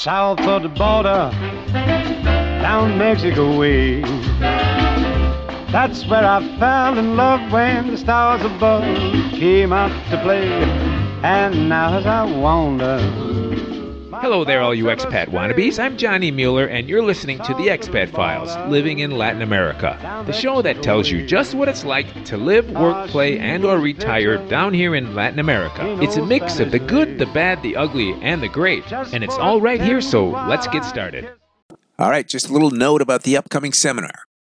south of the border, down Mexico way. That's where I fell in love when the stars above came out to play. And now as I wander... Hello there, all you expat wannabes. I'm Johnny Mueller, and you're listening to The Expat Files, Living in Latin America, the show that tells you just what it's like to live, work, play, and or retire down here in Latin America. It's a mix of the good, the bad, the ugly, and the great, and it's all right here, so let's get started. All right, just a little note about the upcoming seminar.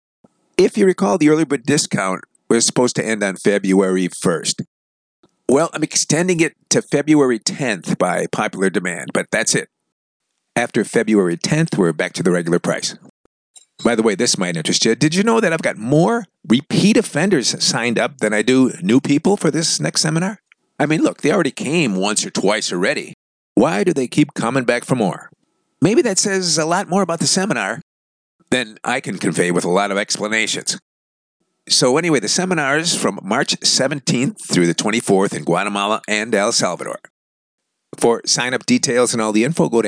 If you recall, the early bird discount was supposed to end on February 1st. Well, I'm extending it to February 10th by popular demand, but that's it. After February 10th, we're back to the regular price. By the way, this might interest you. Did you know that I've got more repeat offenders signed up than I do new people for this next seminar? I mean, look, they already came once or twice already. Why do they keep coming back for more? Maybe that says a lot more about the seminar than I can convey with a lot of explanations. So anyway, the seminar is from March 17th through the 24th in Guatemala and El Salvador. For sign-up details and all the info, go to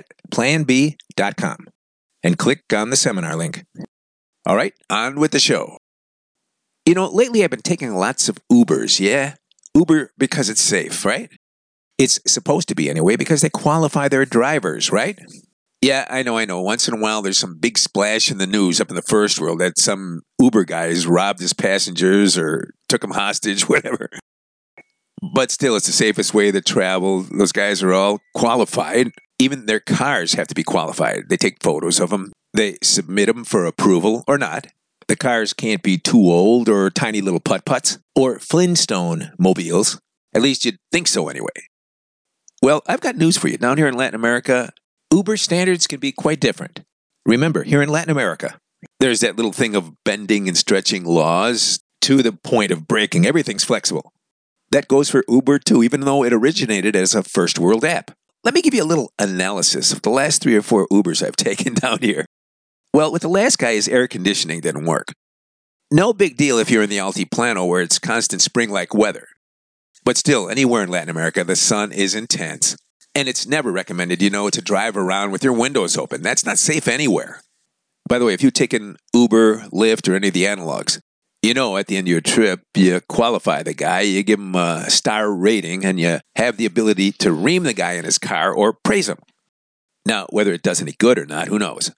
expatplanb.com and click on the seminar link. All right, on with the show. You know, lately I've been taking lots of Ubers, yeah? Uber because it's safe, right? It's supposed to be anyway because they qualify their drivers, right? Yeah, I know. Once in a while, there's some big splash in the news up in the first world that some Uber guys robbed his passengers or took them hostage, whatever. But still, it's the safest way to travel. Those guys are all qualified. Even their cars have to be qualified. They take photos of them. They submit them for approval or not. The cars can't be too old or tiny little putt-putts or Flintstone mobiles. At least you'd think so anyway. Well, I've got news for you. Down here in Latin America, Uber standards can be quite different. Remember, here in Latin America, there's that little thing of bending and stretching laws to the point of breaking. Everything's flexible. That goes for Uber too, even though it originated as a first world app. Let me give you a little analysis of the last 3 or 4 Ubers I've taken down here. Well, with the last guy, his air conditioning didn't work. No big deal if you're in the Altiplano where it's constant spring-like weather. But still, anywhere in Latin America, the sun is intense. And it's never recommended, to drive around with your windows open. That's not safe anywhere. By the way, if you've taken Uber, Lyft, or any of the analogs, at the end of your trip, you qualify the guy, you give him a star rating, and you have the ability to ream the guy in his car or praise him. Now, whether it does any good or not, who knows?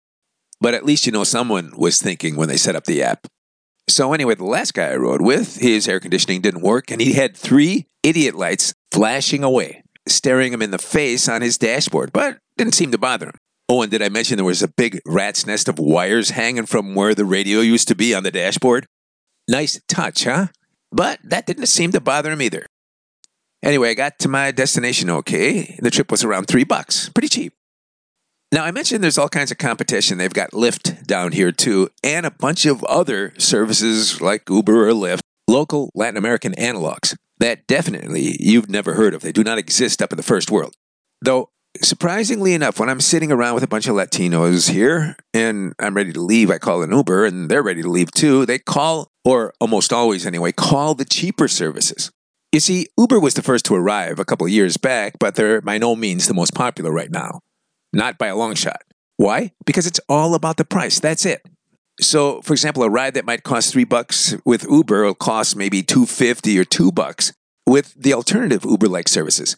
But at least someone was thinking when they set up the app. So anyway, the last guy I rode with, his air conditioning didn't work, and he had 3 idiot lights flashing away, staring him in the face on his dashboard, but didn't seem to bother him. Oh, and did I mention there was a big rat's nest of wires hanging from where the radio used to be on the dashboard? Nice touch, huh? But that didn't seem to bother him either. Anyway, I got to my destination okay. The trip was around $3. Pretty cheap. Now, I mentioned there's all kinds of competition. They've got Lyft down here too, and a bunch of other services like Uber or Lyft, local Latin American analogs that definitely you've never heard of. They do not exist up in the first world. Though, surprisingly enough, when I'm sitting around with a bunch of Latinos here and I'm ready to leave, I call an Uber and they're ready to leave too. They call, or almost always anyway, call the cheaper services. You see, Uber was the first to arrive a couple of years back, but they're by no means the most popular right now. Not by a long shot. Why? Because it's all about the price. That's it. So, for example, a ride that might cost $3 with Uber will cost maybe $2.50 or $2 with the alternative Uber-like services.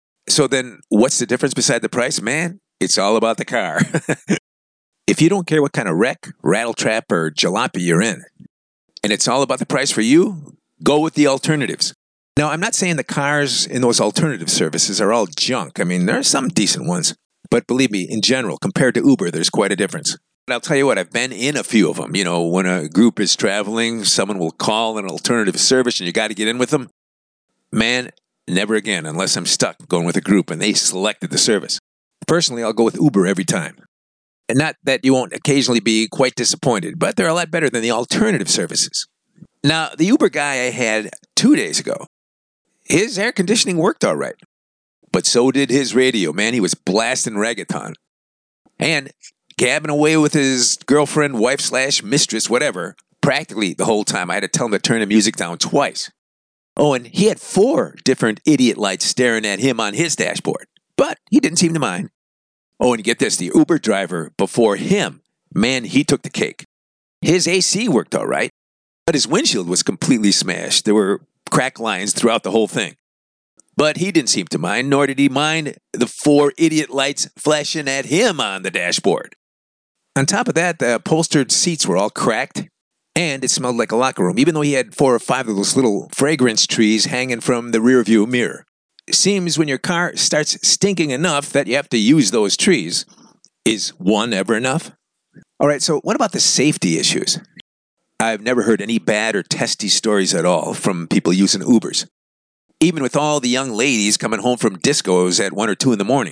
So then, what's the difference beside the price? Man, it's all about the car. If you don't care what kind of wreck, rattletrap, or jalopy you're in, and it's all about the price for you, go with the alternatives. Now, I'm not saying the cars in those alternative services are all junk. I mean, there are some decent ones. But believe me, in general, compared to Uber, there's quite a difference. But I'll tell you what, I've been in a few of them. When a group is traveling, someone will call an alternative service and you got to get in with them. Man, never again, unless I'm stuck going with a group and they selected the service. Personally, I'll go with Uber every time. And not that you won't occasionally be quite disappointed, but they're a lot better than the alternative services. Now, the Uber guy I had 2 days ago, his air conditioning worked all right. But so did his radio. Man, he was blasting reggaeton. And gabbing away with his girlfriend, wife / mistress, whatever, practically the whole time. I had to tell him to turn the music down twice. Oh, and he had 4 different idiot lights staring at him on his dashboard. But he didn't seem to mind. Oh, and get this, the Uber driver before him, man, he took the cake. His AC worked all right, but his windshield was completely smashed. There were crack lines throughout the whole thing. But he didn't seem to mind, nor did he mind the 4 idiot lights flashing at him on the dashboard. On top of that, the upholstered seats were all cracked, and it smelled like a locker room, even though he had 4 or 5 of those little fragrance trees hanging from the rearview mirror. It seems when your car starts stinking enough that you have to use those trees. Is one ever enough? All right, so what about the safety issues? I've never heard any bad or testy stories at all from people using Ubers, even with all the young ladies coming home from discos at 1 or 2 in the morning.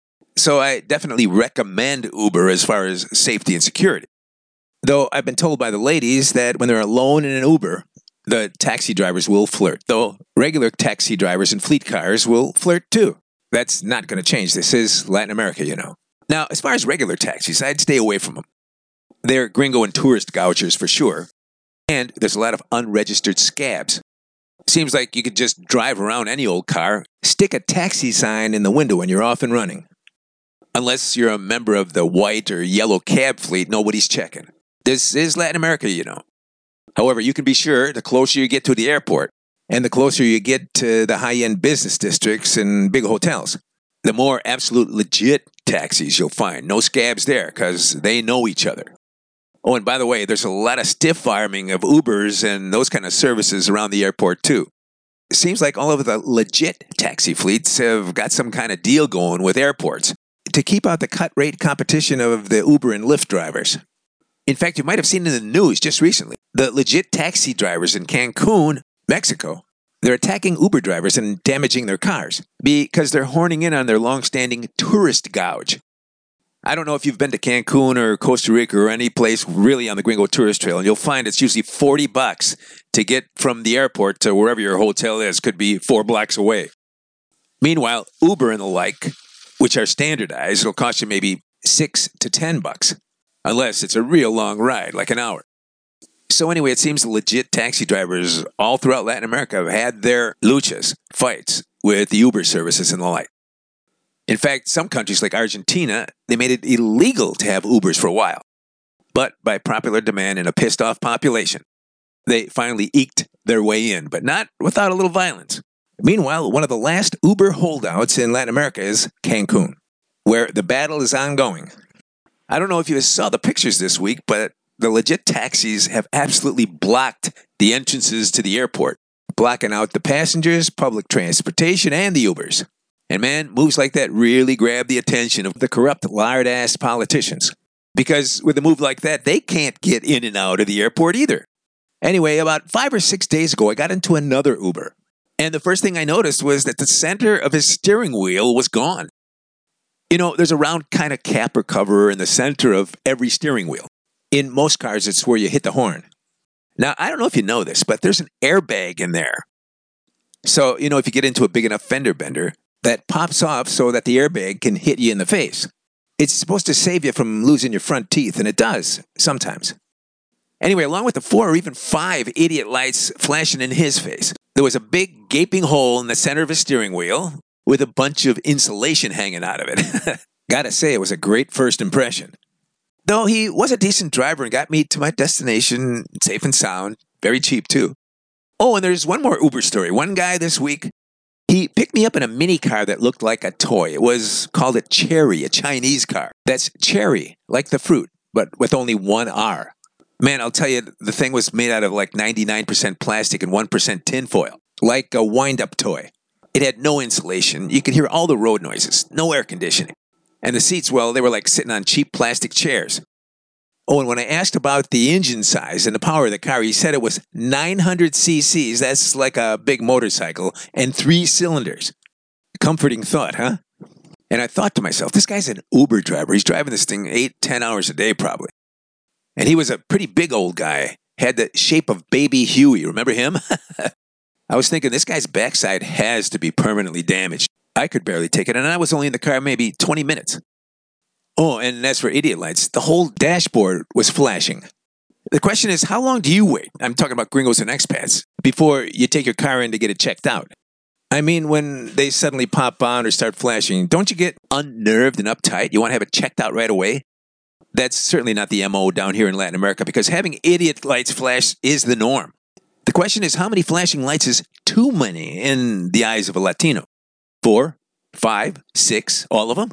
So I definitely recommend Uber as far as safety and security. Though I've been told by the ladies that when they're alone in an Uber, the taxi drivers will flirt. Though regular taxi drivers in fleet cars will flirt too. That's not going to change. This is Latin America, you know. Now, as far as regular taxis, I'd stay away from them. They're gringo and tourist gougers for sure. And there's a lot of unregistered scabs. Seems like you could just drive around any old car, stick a taxi sign in the window and you're off and running. Unless you're a member of the white or yellow cab fleet, nobody's checking. This is Latin America, you know. However, you can be sure the closer you get to the airport and the closer you get to the high-end business districts and big hotels, the more absolute legit taxis you'll find. No scabs there because they know each other. Oh, and by the way, there's a lot of stiff arming of Ubers and those kind of services around the airport too. It seems like all of the legit taxi fleets have got some kind of deal going with airports to keep out the cut rate competition of the Uber and Lyft drivers. In fact, you might have seen in the news just recently, the legit taxi drivers in Cancun, Mexico, they're attacking Uber drivers and damaging their cars because they're horning in on their long-standing tourist gouge. I don't know if you've been to Cancun or Costa Rica or any place really on the Gringo Tourist Trail, and you'll find it's usually $40 to get from the airport to wherever your hotel is. Could be 4 blocks away. Meanwhile, Uber and the like, which are standardized, it'll cost you maybe $6 to $10, unless it's a real long ride, like an hour. So anyway, it seems legit taxi drivers all throughout Latin America have had their luchas, fights, with the Uber services and the like. In fact, some countries like Argentina, they made it illegal to have Ubers for a while. But by popular demand and a pissed-off population, they finally eked their way in, but not without a little violence. Meanwhile, one of the last Uber holdouts in Latin America is Cancun, where the battle is ongoing. I don't know if you saw the pictures this week, but the legit taxis have absolutely blocked the entrances to the airport, blocking out the passengers, public transportation, and the Ubers. And man, moves like that really grab the attention of the corrupt, lard-ass politicians. Because with a move like that, they can't get in and out of the airport either. Anyway, about 5 or 6 days ago, I got into another Uber. And the first thing I noticed was that the center of his steering wheel was gone. You know, there's a round kind of cap or cover in the center of every steering wheel. In most cars, it's where you hit the horn. Now, I don't know if you know this, but there's an airbag in there. So, you know, if you get into a big enough fender bender, that pops off so that the airbag can hit you in the face. It's supposed to save you from losing your front teeth, and it does, sometimes. Anyway, along with the 4 or even 5 idiot lights flashing in his face, there was a big gaping hole in the center of his steering wheel with a bunch of insulation hanging out of it. Gotta say, it was a great first impression. Though he was a decent driver and got me to my destination safe and sound, very cheap too. Oh, and there's one more Uber story. One guy this week, he picked me up in a mini car that looked like a toy. It was called a Cherry, a Chinese car. That's cherry, like the fruit, but with only 1 R. Man, I'll tell you, the thing was made out of like 99% plastic and 1% tinfoil, like a wind-up toy. It had no insulation. You could hear all the road noises, no air conditioning. And the seats, well, they were like sitting on cheap plastic chairs. Oh, and when I asked about the engine size and the power of the car, he said it was 900 cc's, that's like a big motorcycle, and 3 cylinders. Comforting thought, huh? And I thought to myself, this guy's an Uber driver. He's driving this thing 8-10 hours a day probably. And he was a pretty big old guy, had the shape of Baby Huey. Remember him? I was thinking, this guy's backside has to be permanently damaged. I could barely take it, and I was only in the car maybe 20 minutes. Oh, and as for idiot lights, the whole dashboard was flashing. The question is, how long do you wait? I'm talking about gringos and expats, before you take your car in to get it checked out. I mean, when they suddenly pop on or start flashing, don't you get unnerved and uptight? You want to have it checked out right away? That's certainly not the MO down here in Latin America because having idiot lights flash is the norm. The question is, how many flashing lights is too many in the eyes of a Latino? 4, 5, 6, all of them?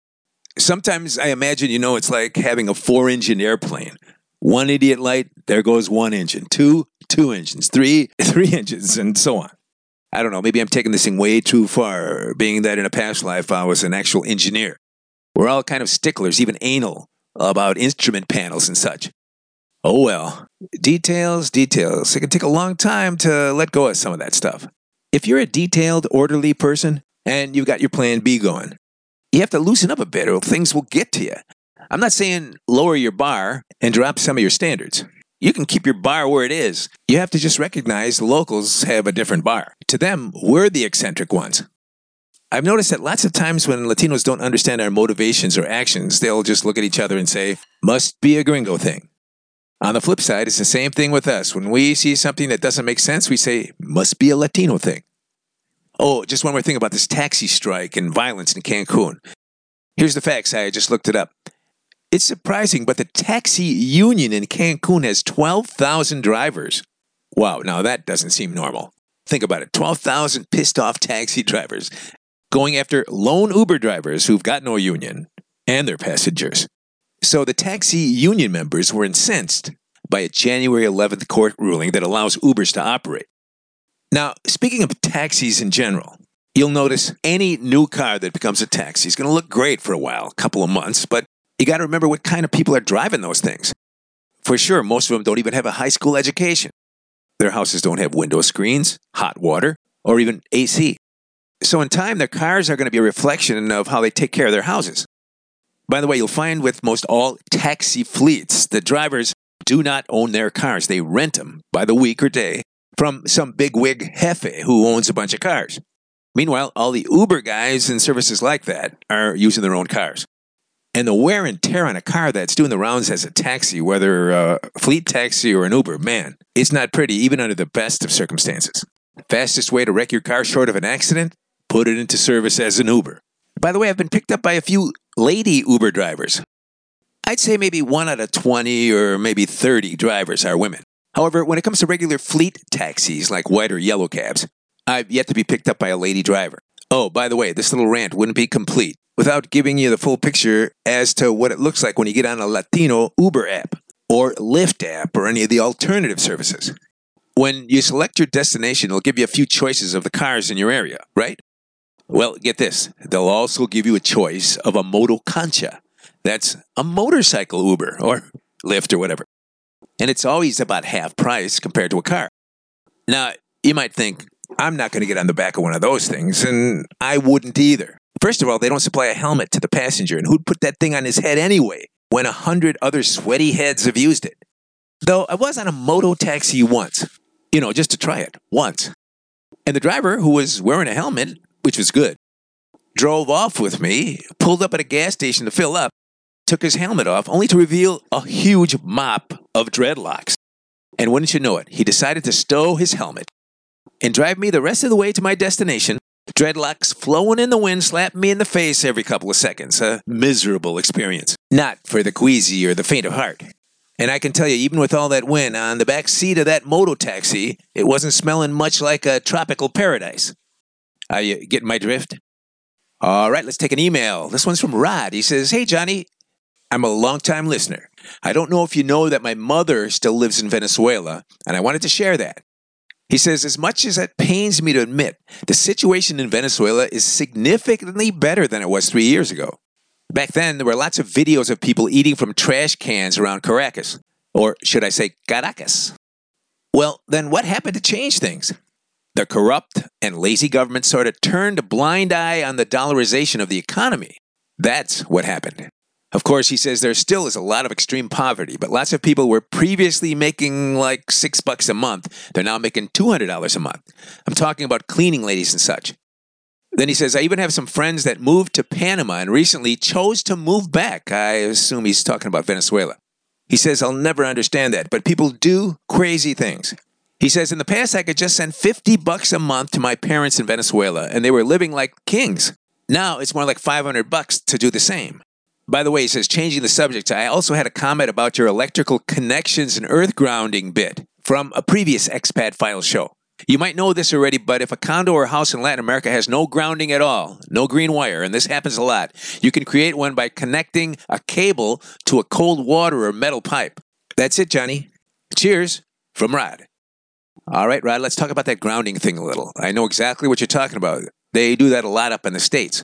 Sometimes I imagine, it's like having a 4-engine airplane. 1 idiot light, there goes 1 engine. 2 engines. 3 engines, and so on. I don't know, maybe I'm taking this thing way too far, being that in a past life I was an actual engineer. We're all kind of sticklers, even anal, about instrument panels and such. Oh well. Details. It can take a long time to let go of some of that stuff. If you're a detailed, orderly person, and you've got your plan B going, you have to loosen up a bit or things will get to you. I'm not saying lower your bar and drop some of your standards. You can keep your bar where it is. You have to just recognize the locals have a different bar. To them, we're the eccentric ones. I've noticed that lots of times when Latinos don't understand our motivations or actions, they'll just look at each other and say, must be a gringo thing. On the flip side, it's the same thing with us. When we see something that doesn't make sense, we say, must be a Latino thing. Oh, just one more thing about this taxi strike and violence in Cancun. Here's the facts. I just looked it up. It's surprising, but the taxi union in Cancun has 12,000 drivers. Wow, now that doesn't seem normal. Think about it, 12,000 pissed off taxi drivers going after lone Uber drivers who've got no union and their passengers. So the taxi union members were incensed by a January 11th court ruling that allows Ubers to operate. Now, speaking of taxis in general, you'll notice any new car that becomes a taxi is going to look great for a while, a couple of months, but you got to remember what kind of people are driving those things. For sure, most of them don't even have a high school education. Their houses don't have window screens, hot water, or even AC. So in time, their cars are going to be a reflection of how they take care of their houses. By the way, you'll find with most all taxi fleets, the drivers do not own their cars. They rent them by the week or day from some bigwig jefe who owns a bunch of cars. Meanwhile, all the Uber guys and services like that are using their own cars. And the wear and tear on a car that's doing the rounds as a taxi, whether a fleet taxi or an Uber, man, it's not pretty, even under the best of circumstances. Fastest way to wreck your car short of an accident? Put it into service as an Uber. By the way, I've been picked up by a few lady Uber drivers. I'd say maybe 1 out of 20 or maybe 30 drivers are women. However, when it comes to regular fleet taxis like white or yellow cabs, I've yet to be picked up by a lady driver. Oh, by the way, this little rant wouldn't be complete without giving you the full picture as to what it looks like when you get on a Latino Uber app or Lyft app or any of the alternative services. When you select your destination, it'll give you a few choices of the cars in your area, right? Well, get this. They'll also give you a choice of a Moto Concha. That's a motorcycle Uber or Lyft or whatever. And it's always about half price compared to a car. Now, you might think, I'm not going to get on the back of one of those things, and I wouldn't either. First of all, they don't supply a helmet to the passenger, and who'd put that thing on his head anyway when 100 other sweaty heads have used it? Though I was on a moto taxi once, just to try it, once. And the driver, who was wearing a helmet, which was good, drove off with me, pulled up at a gas station to fill up, took his helmet off, only to reveal a huge mop of dreadlocks. And wouldn't you know it, he decided to stow his helmet and drive me the rest of the way to my destination, dreadlocks flowing in the wind, slapping me in the face every couple of seconds. A miserable experience. Not for the queasy or the faint of heart. And I can tell you, even with all that wind, on the back seat of that moto taxi, it wasn't smelling much like a tropical paradise. Are you getting my drift? All right, let's take an email. This one's from Rod. He says, "Hey, Johnny, I'm a longtime listener. I don't know if you know that my mother still lives in Venezuela, and I wanted to share that. He says, as much as it pains me to admit, the situation in Venezuela is significantly better than it was 3 years ago. Back then, there were lots of videos of people eating from trash cans around Caracas. Or should I say Caracas? Well, then what happened to change things? The corrupt and lazy government sort of turned a blind eye on the dollarization of the economy. That's what happened. Of course, he says there still is a lot of extreme poverty, but lots of people were previously making like $6 a month. They're now making $200 a month. I'm talking about cleaning ladies and such. Then he says, I even have some friends that moved to Panama and recently chose to move back. I assume he's talking about Venezuela. He says, I'll never understand that, but people do crazy things. He says, in the past, I could just send $50 a month to my parents in Venezuela, and they were living like kings. Now it's more like $500 to do the same. By the way, he says, changing the subject, I also had a comment about your electrical connections and earth grounding bit from a previous Expat Files show. You might know this already, but if a condo or house in Latin America has no grounding at all, no green wire, and this happens a lot, you can create one by connecting a cable to a cold water or metal pipe. That's it, Johnny. Cheers from Rod. All right, Rod, let's talk about that grounding thing a little. I know exactly what you're talking about. They do that a lot up in the States.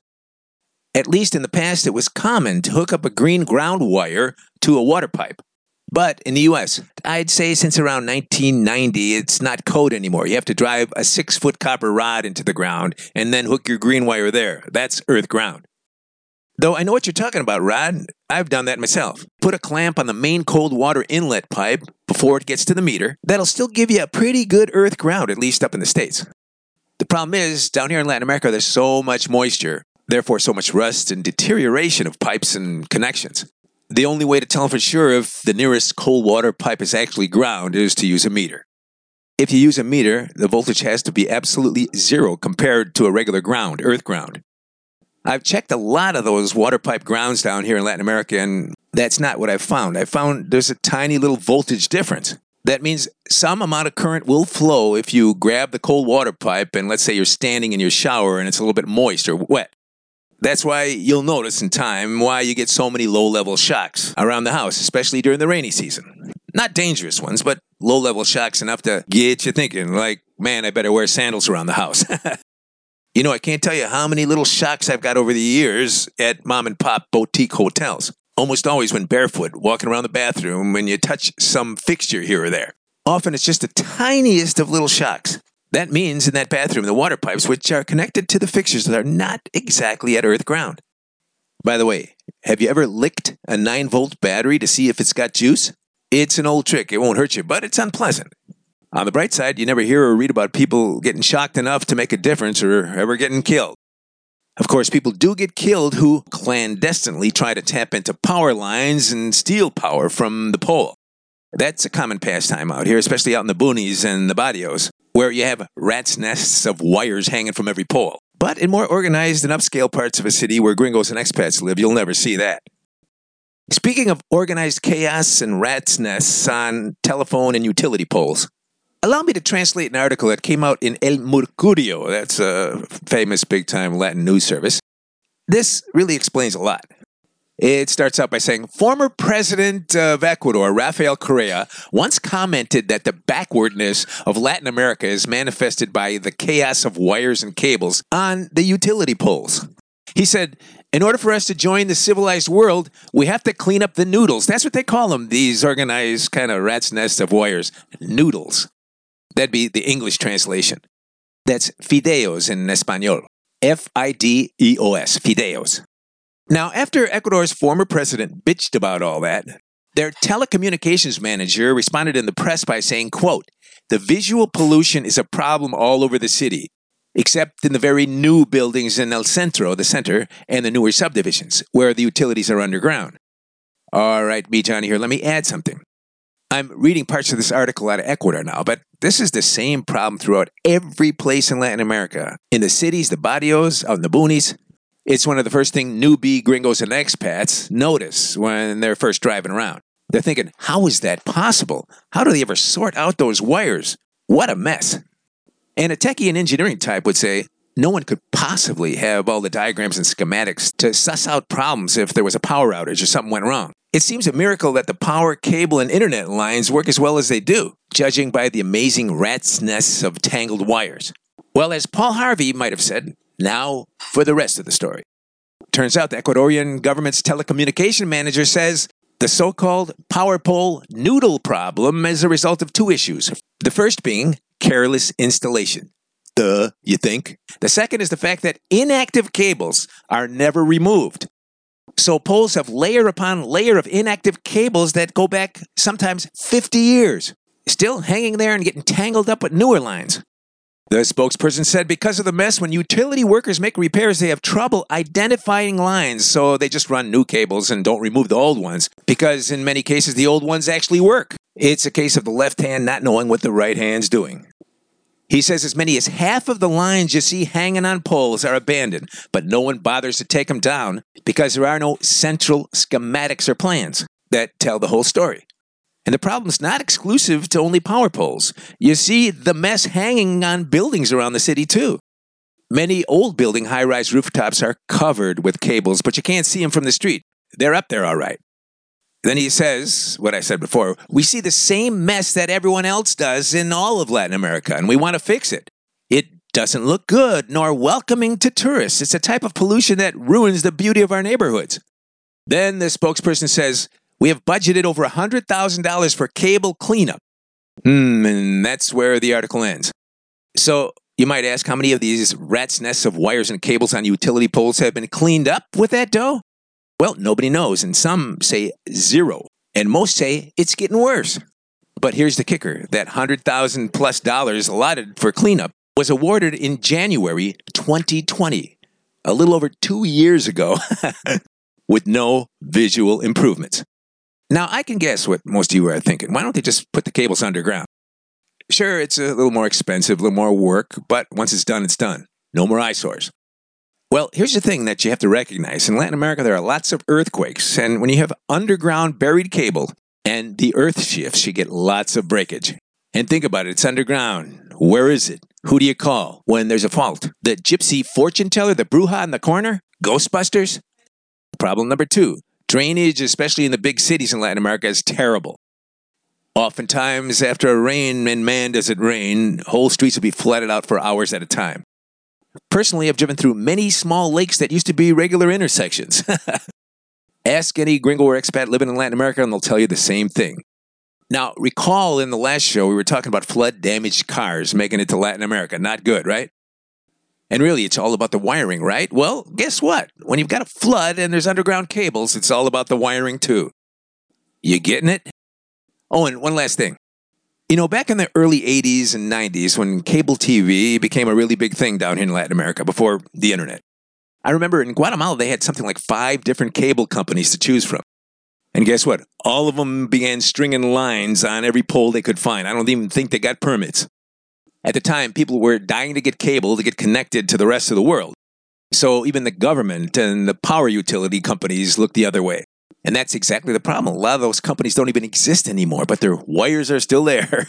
At least in the past, it was common to hook up a green ground wire to a water pipe. But in the U.S., I'd say since around 1990, it's not code anymore. You have to drive a 6-foot copper rod into the ground and then hook your green wire there. That's earth ground. Though I know what you're talking about, Rod. I've done that myself. Put a clamp on the main cold water inlet pipe before it gets to the meter. That'll still give you a pretty good earth ground, at least up in the States. The problem is, down here in Latin America, there's so much moisture, therefore so much rust and deterioration of pipes and connections. The only way to tell for sure if the nearest cold water pipe is actually ground is to use a meter. If you use a meter, the voltage has to be absolutely zero compared to a regular ground, earth ground. I've checked a lot of those water pipe grounds down here in Latin America, and that's not what I've found. I found there's a tiny little voltage difference. That means some amount of current will flow if you grab the cold water pipe and let's say you're standing in your shower and it's a little bit moist or wet. That's why you'll notice in time why you get so many low-level shocks around the house, especially during the rainy season. Not dangerous ones, but low-level shocks enough to get you thinking, like, man, I better wear sandals around the house. You know, I can't tell you how many little shocks I've got over the years at mom-and-pop boutique hotels. Almost always when barefoot, walking around the bathroom when you touch some fixture here or there. Often it's just the tiniest of little shocks. That means in that bathroom, the water pipes, which are connected to the fixtures that are not exactly at earth ground. By the way, have you ever licked a 9-volt battery to see if it's got juice? It's an old trick. It won't hurt you, but it's unpleasant. On the bright side, you never hear or read about people getting shocked enough to make a difference or ever getting killed. Of course, people do get killed who clandestinely try to tap into power lines and steal power from the pole. That's a common pastime out here, especially out in the boonies and the barrios, where you have rats' nests of wires hanging from every pole. But in more organized and upscale parts of a city where gringos and expats live, you'll never see that. Speaking of organized chaos and rats' nests on telephone and utility poles, allow me to translate an article that came out in El Mercurio. That's a famous big-time Latin news service. This really explains a lot. It starts out by saying, former president of Ecuador, Rafael Correa, once commented that the backwardness of Latin America is manifested by the chaos of wires and cables on the utility poles. He said, in order for us to join the civilized world, we have to clean up the noodles. That's what they call them, these organized kind of rat's nest of wires. Noodles. That'd be the English translation. That's fideos in Espanol. F-I-D-E-O-S, fideos. Now, after Ecuador's former president bitched about all that, their telecommunications manager responded in the press by saying, quote, the visual pollution is a problem all over the city, except in the very new buildings in El Centro, the center, and the newer subdivisions, where the utilities are underground. All right, me, Johnny, here, let me add something. I'm reading parts of this article out of Ecuador now, but this is the same problem throughout every place in Latin America. In the cities, the barrios, out in the boonies. It's one of the first things newbie gringos and expats notice when they're first driving around. They're thinking, how is that possible? How do they ever sort out those wires? What a mess. And a techie and engineering type would say, no one could possibly have all the diagrams and schematics to suss out problems if there was a power outage or something went wrong. It seems a miracle that the power, cable, and internet lines work as well as they do, judging by the amazing rat's nests of tangled wires. Well, as Paul Harvey might have said, now for the rest of the story. Turns out the Ecuadorian government's telecommunication manager says the so-called power pole noodle problem is a result of two issues. The first being careless installation. Duh, you think? The second is the fact that inactive cables are never removed. So poles have layer upon layer of inactive cables that go back sometimes 50 years, still hanging there and getting tangled up with newer lines. The spokesperson said because of the mess, when utility workers make repairs, they have trouble identifying lines, so they just run new cables and don't remove the old ones, because in many cases the old ones actually work. It's a case of the left hand not knowing what the right hand's doing. He says as many as half of the lines you see hanging on poles are abandoned, but no one bothers to take them down because there are no central schematics or plans that tell the whole story. And the problem's not exclusive to only power poles. You see the mess hanging on buildings around the city, too. Many old building high-rise rooftops are covered with cables, but you can't see them from the street. They're up there all right. Then he says, what I said before, we see the same mess that everyone else does in all of Latin America, and we want to fix it. It doesn't look good nor welcoming to tourists. It's a type of pollution that ruins the beauty of our neighborhoods. Then the spokesperson says, we have budgeted over $100,000 for cable cleanup. And that's where the article ends. So you might ask how many of these rat's nests of wires and cables on utility poles have been cleaned up with that dough? Well, nobody knows, and some say zero, and most say it's getting worse. But here's the kicker. That $100,000+ allotted for cleanup was awarded in January 2020, a little over 2 years ago, with no visual improvements. Now, I can guess what most of you are thinking. Why don't they just put the cables underground? Sure, it's a little more expensive, a little more work, but once it's done, it's done. No more eyesores. Well, here's the thing that you have to recognize. In Latin America, there are lots of earthquakes, and when you have underground buried cable and the earth shifts, you get lots of breakage. And think about it, it's underground. Where is it? Who do you call when there's a fault? The gypsy fortune teller, the bruja in the corner? Ghostbusters? Problem number 2. Drainage, especially in the big cities in Latin America, is terrible. Oftentimes, after a rain, and man does it rain, whole streets will be flooded out for hours at a time. Personally, I've driven through many small lakes that used to be regular intersections. Ask any gringo or expat living in Latin America and they'll tell you the same thing. Now, recall in the last show we were talking about flood-damaged cars making it to Latin America. Not good, right? And really, it's all about the wiring, right? Well, guess what? When you've got a flood and there's underground cables, it's all about the wiring too. You getting it? Oh, and one last thing. You know, back in the early 80s and 90s, when cable TV became a really big thing down here in Latin America before the internet, I remember in Guatemala they had something like 5 different cable companies to choose from. And guess what? All of them began stringing lines on every pole they could find. I don't even think they got permits. At the time, people were dying to get cable to get connected to the rest of the world. So even the government and the power utility companies looked the other way. And that's exactly the problem. A lot of those companies don't even exist anymore, but their wires are still there.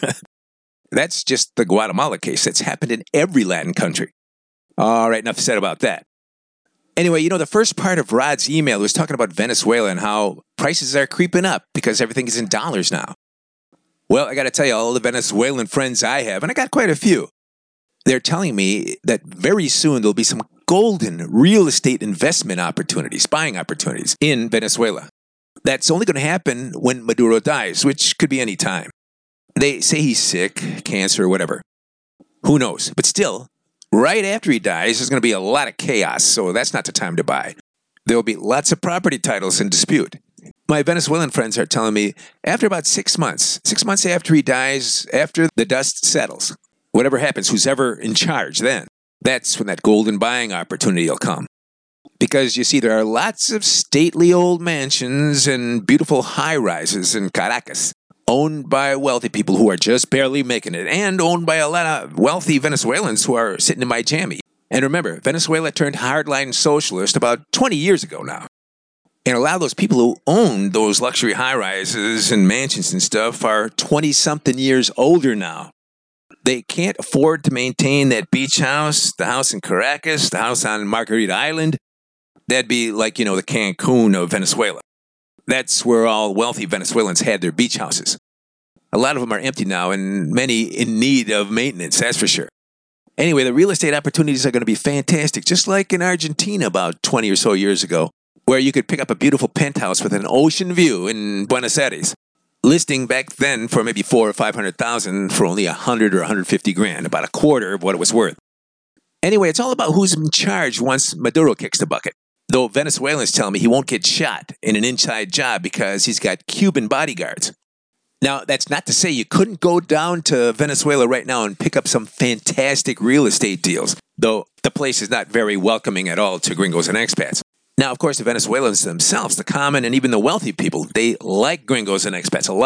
That's just the Guatemala case. That's happened in every Latin country. All right, enough said about that. Anyway, you know, the first part of Rod's email was talking about Venezuela and how prices are creeping up because everything is in dollars now. Well, I got to tell you, all the Venezuelan friends I have, and I got quite a few, they're telling me that very soon there'll be some golden real estate investment opportunities, buying opportunities in Venezuela. That's only going to happen when Maduro dies, which could be any time. They say he's sick, cancer, or whatever. Who knows? But still, right after he dies, there's going to be a lot of chaos, so that's not the time to buy. There'll be lots of property titles in dispute. My Venezuelan friends are telling me after about 6 months after he dies, after the dust settles, whatever happens, who's ever in charge then, that's when that golden buying opportunity will come. Because, you see, there are lots of stately old mansions and beautiful high-rises in Caracas, owned by wealthy people who are just barely making it, and owned by a lot of wealthy Venezuelans who are sitting in Miami. And remember, Venezuela turned hardline socialist about 20 years ago now. And a lot of those people who own those luxury high-rises and mansions and stuff are 20-something years older now. They can't afford to maintain that beach house, the house in Caracas, the house on Margarita Island. That'd be like, you know, the Cancun of Venezuela. That's where all wealthy Venezuelans had their beach houses. A lot of them are empty now and many in need of maintenance, that's for sure. Anyway, the real estate opportunities are going to be fantastic, just like in Argentina about 20 or so years ago, where you could pick up a beautiful penthouse with an ocean view in Buenos Aires. Listing back then for maybe $400,000 or $500,000 for only $100,000 or $150,000, about a quarter of what it was worth. Anyway, it's all about who's in charge once Maduro kicks the bucket. Though Venezuelans tell me he won't get shot in an inside job because he's got Cuban bodyguards. Now, that's not to say you couldn't go down to Venezuela right now and pick up some fantastic real estate deals, though the place is not very welcoming at all to gringos and expats. Now, of course, the Venezuelans themselves, the common and even the wealthy people, they like gringos and expats a lot.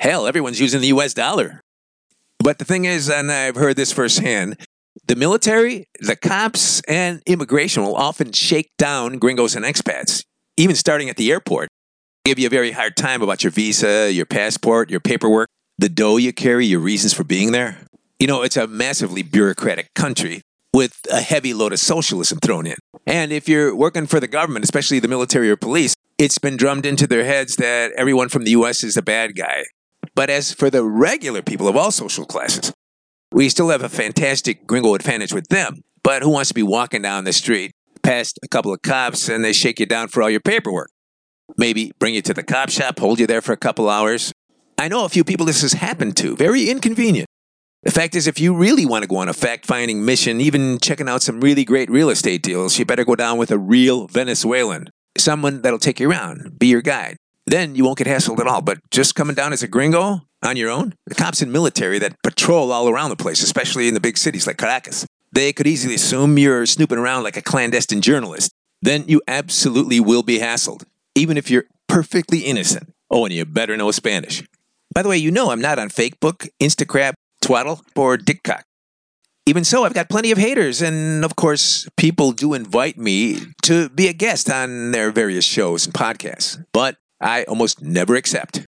Hell, everyone's using the US dollar. But the thing is, and I've heard this firsthand, the military, the cops, and immigration will often shake down gringos and expats, even starting at the airport. Give you a very hard time about your visa, your passport, your paperwork, the dough you carry, your reasons for being there. You know, it's a massively bureaucratic country with a heavy load of socialism thrown in. And if you're working for the government, especially the military or police, it's been drummed into their heads that everyone from the U.S. is a bad guy. But as for the regular people of all social classes, we still have a fantastic gringo advantage with them. But who wants to be walking down the street past a couple of cops and they shake you down for all your paperwork? Maybe bring you to the cop shop, hold you there for a couple hours. I know a few people this has happened to. Very inconvenient. The fact is, if you really want to go on a fact-finding mission, even checking out some really great real estate deals, you better go down with a real Venezuelan. Someone that'll take you around, be your guide. Then you won't get hassled at all. But just coming down as a gringo on your own, the cops and military that patrol all around the place, especially in the big cities like Caracas, they could easily assume you're snooping around like a clandestine journalist. Then you absolutely will be hassled, even if you're perfectly innocent. Oh, and you better know Spanish. By the way, you know I'm not on Fakebook, Instacrap, Twaddle, or Dickcock. Even so, I've got plenty of haters, and of course, people do invite me to be a guest on their various shows and podcasts. But I almost never accept.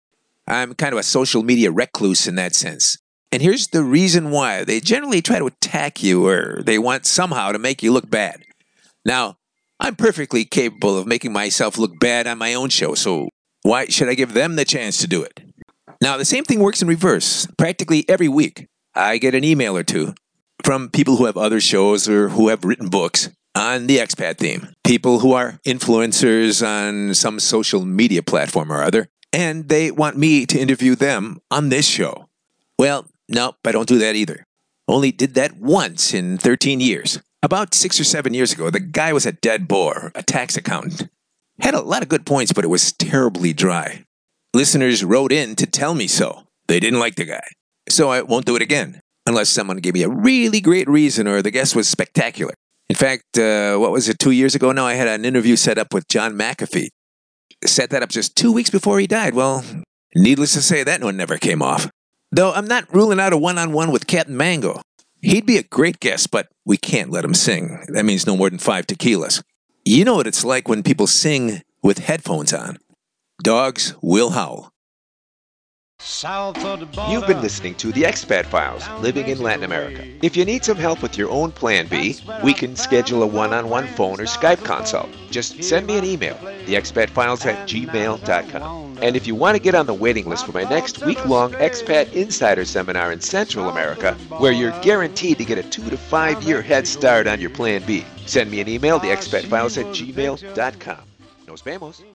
I'm kind of a social media recluse in that sense. And here's the reason why. They generally try to attack you, or they want somehow to make you look bad. Now, I'm perfectly capable of making myself look bad on my own show, so why should I give them the chance to do it? Now, the same thing works in reverse. Practically every week, I get an email or two from people who have other shows or who have written books on the expat theme. People who are influencers on some social media platform or other, and they want me to interview them on this show. Well, nope, I don't do that either. Only did that once in 13 years. About 6 or 7 years ago, the guy was a dead bore, a tax accountant. Had a lot of good points, but it was terribly dry. Listeners wrote in to tell me so. They didn't like the guy. So I won't do it again, unless someone gave me a really great reason or the guest was spectacular. In fact, 2 years ago now, I had an interview set up with John McAfee. Set that up just 2 weeks before he died. Well, needless to say, that one never came off. Though I'm not ruling out a one-on-one with Captain Mango. He'd be a great guest, but we can't let him sing. That means no more than 5 tequilas. You know what it's like when people sing with headphones on. Dogs will howl. You've been listening to The Expat Files, Living in Latin America. If you need some help with your own Plan B, we can schedule a one-on-one phone or Skype consult. Just send me an email, theexpatfiles@gmail.com. And if you want to get on the waiting list for my next week-long Expat Insider Seminar in Central America, where you're guaranteed to get a 2 to 5 year head start on your Plan B, send me an email, theexpatfiles@gmail.com. Nos vemos.